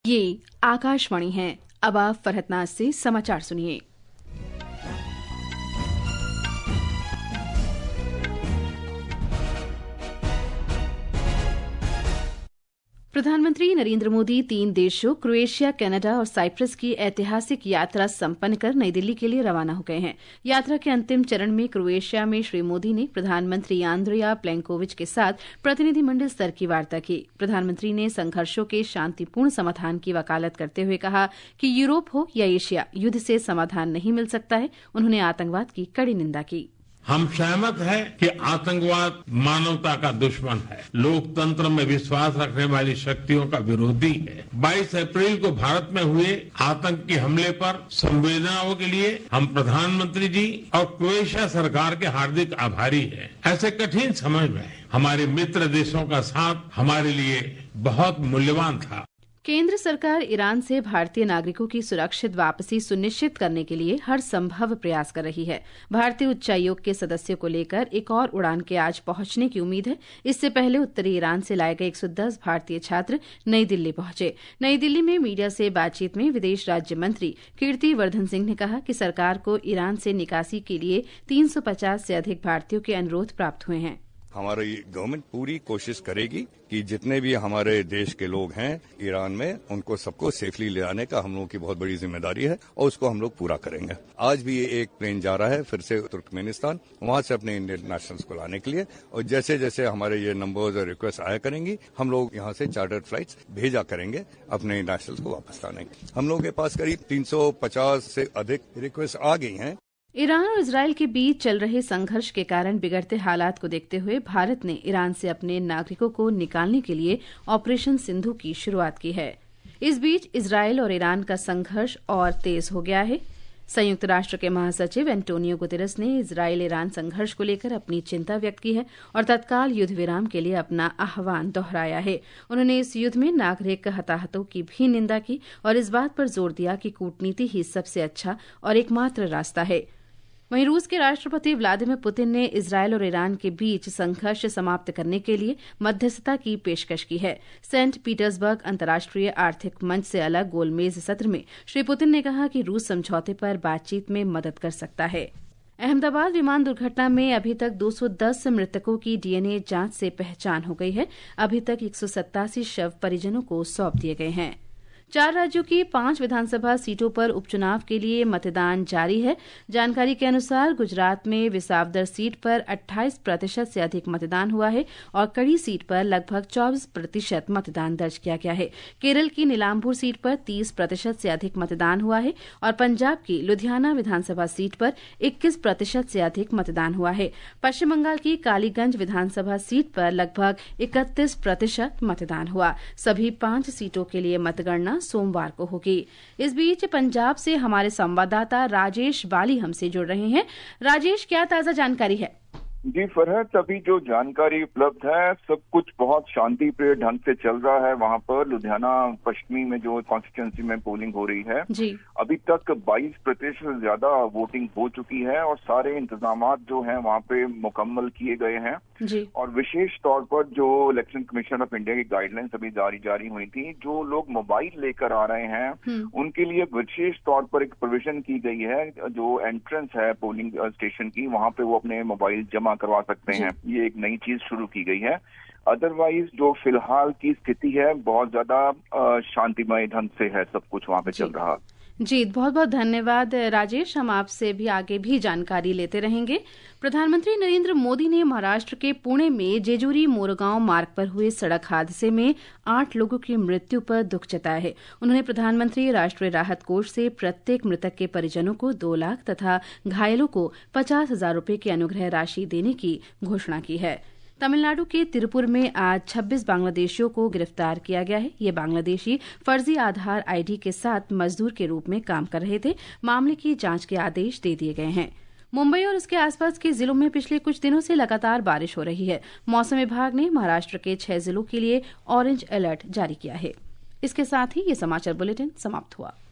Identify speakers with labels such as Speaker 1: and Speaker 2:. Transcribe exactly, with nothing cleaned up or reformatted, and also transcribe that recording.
Speaker 1: ये आकाशवाणी है। अब आप फरहतनाज से समाचार सुनिए। प्रधानमंत्री नरेंद्र मोदी तीन देशों क्रोएशिया, कनाडा और साइप्रस की ऐतिहासिक यात्रा संपन्न कर नई दिल्ली के लिए रवाना हो गए हैं। यात्रा के अंतिम चरण में क्रोएशिया में श्री मोदी ने प्रधानमंत्री आंद्रिया प्लेंकोविच के साथ प्रतिनिधिमंडल स्तर की वार्ता की। प्रधानमंत्री ने संघर्षों के शांतिपूर्ण समाधान की वकालत करते हुए कहा कि यूरोप हो या एशिया, युद्ध से समाधान नहीं मिल सकता है। उन्होंने आतंकवाद की कड़ी निंदा की।
Speaker 2: हम सहमत हैं कि आतंकवाद मानवता का दुश्मन है, लोकतंत्र में विश्वास रखने वाली शक्तियों का विरोधी है। बाईस अप्रैल को भारत में हुए आतंकी हमले पर संवेदनाओं के लिए हम प्रधानमंत्री जी और क्रोएशिया सरकार के हार्दिक आभारी हैं। ऐसे कठिन समय में हमारे मित्र देशों का साथ हमारे लिए बहुत मूल्यवान था।
Speaker 1: केंद्र सरकार ईरान से भारतीय नागरिकों की सुरक्षित वापसी सुनिश्चित करने के लिए हर संभव प्रयास कर रही है। भारतीय उच्चायोग के सदस्यों को लेकर एक और उड़ान के आज पहुंचने की उम्मीद है। इससे पहले उत्तरी ईरान से लाए गए एक सौ दस भारतीय छात्र नई दिल्ली पहुंचे। नई दिल्ली में मीडिया से बातचीत में विदेश राज्य मंत्री कीर्ति वर्धन सिंह ने कहा कि सरकार को ईरान से निकासी के लिए तीन सौ पचास से अधिक भारतीयों के अनुरोध प्राप्त हुए हैं।
Speaker 3: हमारी गवर्नमेंट पूरी कोशिश करेगी कि जितने भी हमारे देश के लोग हैं ईरान में, उनको सबको सेफली ले आने का हम लोगों की बहुत बड़ी जिम्मेदारी है और उसको हम लोग पूरा करेंगे। आज भी ये एक प्लेन जा रहा है फिर से तुर्कमेनिस्तान, वहां से अपने इंडियन नेशनल्स को लाने के लिए, और जैसे जैसे हमारे ये नंबर्स और रिक्वेस्ट आया करेंगी, हम लोग यहाँ से चार्टर्ड फ्लाइट्स भेजा करेंगे अपने नेशनल्स को वापस लाने। हम लोगों के पास करीब तीन सौ पचास से अधिक रिक्वेस्ट आ गई हैं।
Speaker 1: ईरान और इजरायल के बीच चल रहे संघर्ष के कारण बिगड़ते हालात को देखते हुए भारत ने ईरान से अपने नागरिकों को निकालने के लिए ऑपरेशन सिंधु की शुरुआत की है। इस बीच इजरायल और ईरान का संघर्ष और तेज हो गया है। संयुक्त राष्ट्र के महासचिव एंटोनियो गुतेरस ने इजरायल ईरान संघर्ष को लेकर अपनी चिंता व्यक्त की है और तत्काल युद्ध विराम के लिए अपना आह्वान दोहराया है। उन्होंने इस युद्ध में नागरिक हताहतों की भी निंदा की और इस बात पर जोर दिया कि कूटनीति ही सबसे अच्छा और एकमात्र रास्ता है। वहीं रूस के राष्ट्रपति व्लादिमीर पुतिन ने इजरायल और ईरान के बीच संघर्ष समाप्त करने के लिए मध्यस्थता की पेशकश की है। सेंट पीटर्सबर्ग अंतर्राष्ट्रीय आर्थिक मंच से अलग गोलमेज सत्र में श्री पुतिन ने कहा कि रूस समझौते पर बातचीत में मदद कर सकता है। अहमदाबाद विमान दुर्घटना में अभी तक दो सौ दस मृतकों की डीएनए जांच से पहचान हो गई है। अभी तक एक सौ सत्तासी शव परिजनों को सौंप दिए गए हैं। चार राज्यों की पांच विधानसभा सीटों पर उपचुनाव के लिए मतदान जारी है। जानकारी के अनुसार गुजरात में विसावदर सीट पर अट्ठाईस प्रतिशत से अधिक मतदान हुआ है और कड़ी सीट पर लगभग चौबीस प्रतिशत मतदान दर्ज किया गया है। केरल की नीलाम्बूर सीट पर तीस प्रतिशत से अधिक मतदान हुआ है और पंजाब की लुधियाना विधानसभा सीट पर इक्कीस प्रतिशत से अधिक मतदान हुआ है। पश्चिम बंगाल की कालीगंज विधानसभा सीट पर लगभग इकतीस प्रतिशत मतदान हुआ। सभी पांच सीटों के लिए मतगणना सोमवार को होगी। इस बीच पंजाब से हमारे संवाददाता राजेश बाली हमसे जुड़ रहे हैं। राजेश, क्या ताजा जानकारी है?
Speaker 4: जी फरहत, अभी जो जानकारी उपलब्ध है सब कुछ बहुत शांतिप्रिय ढंग से चल रहा है। वहां पर लुधियाना पश्चिमी में जो कॉन्स्टिट्यूंसी में पोलिंग हो रही है
Speaker 1: जी।
Speaker 4: अभी तक बाईस प्रतिशत से ज्यादा वोटिंग हो चुकी है और सारे इंतजाम जो हैं वहां पे मुकम्मल किए गए हैं
Speaker 1: जी।
Speaker 4: और विशेष तौर पर जो इलेक्शन कमीशन ऑफ इंडिया की गाइडलाइंस अभी जारी जारी हुई थी, जो लोग मोबाइल लेकर आ रहे हैं उनके लिए विशेष तौर पर एक प्रोविजन की गई है। जो एंट्रेंस है पोलिंग स्टेशन की, वहां पे वो अपने मोबाइल जमा करवा सकते हैं। ये एक नई चीज शुरू की गई है। अदरवाइज जो फिलहाल की स्थिति है बहुत ज्यादा शांतिमय ढंग से है, सब कुछ वहां पे चल रहा।
Speaker 1: जी, बहुत बहुत धन्यवाद राजेश। हम आपसे भी आगे भी जानकारी लेते रहेंगे। प्रधानमंत्री नरेंद्र मोदी ने महाराष्ट्र के पुणे में जेजूरी मोरगांव मार्ग पर हुए सड़क हादसे में आठ लोगों की मृत्यु पर दुख जताया है। उन्होंने प्रधानमंत्री राष्ट्रीय राहत कोष से प्रत्येक मृतक के परिजनों को दो लाख तथा घायलों को पचास हजार रूपये की अनुग्रह राशि देने की घोषणा की है। तमिलनाडु के तिरुपुर में आज छब्बीस बांग्लादेशियों को गिरफ्तार किया गया है। ये बांग्लादेशी फर्जी आधार आईडी के साथ मजदूर के रूप में काम कर रहे थे। मामले की जांच के आदेश दे दिए गए हैं। मुंबई और उसके आसपास के जिलों में पिछले कुछ दिनों से लगातार बारिश हो रही है। मौसम विभाग ने महाराष्ट्र के छह जिलों के लिए ऑरेंज अलर्ट जारी किया है। इसके साथ ही ये समाचार बुलेटिन समाप्त हुआ।